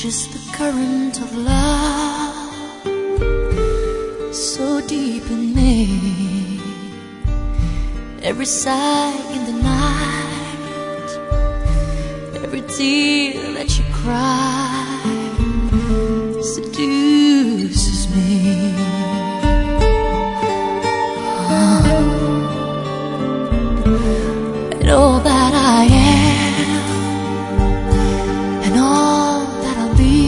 just the current of love, so deep in me. Every sigh in the night, every tear that you cry seduces me. And all that I am and all that I'll be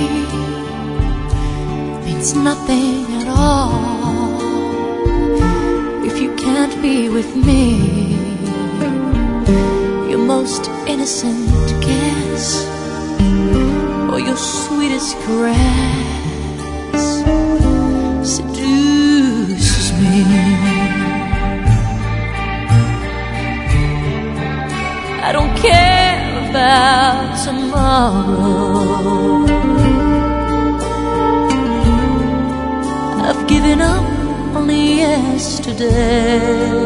means nothing at all if you can't be with me. Your most innocent kiss or your sweetest caress seduces me. I don't care about tomorrow. I've given up on yesterday.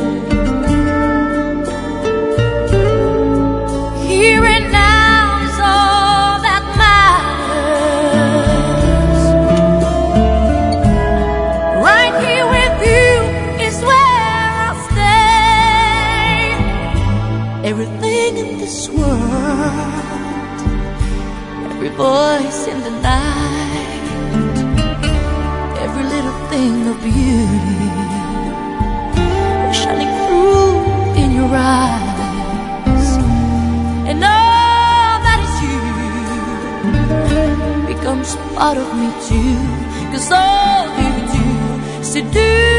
Here and now is all that matters. Right here with you is where I'll stay. Everything in this world, every voice in the night, every little thing of beauty shining through in your eyes, and all that is you becomes part of me too, 'cause all you do seduce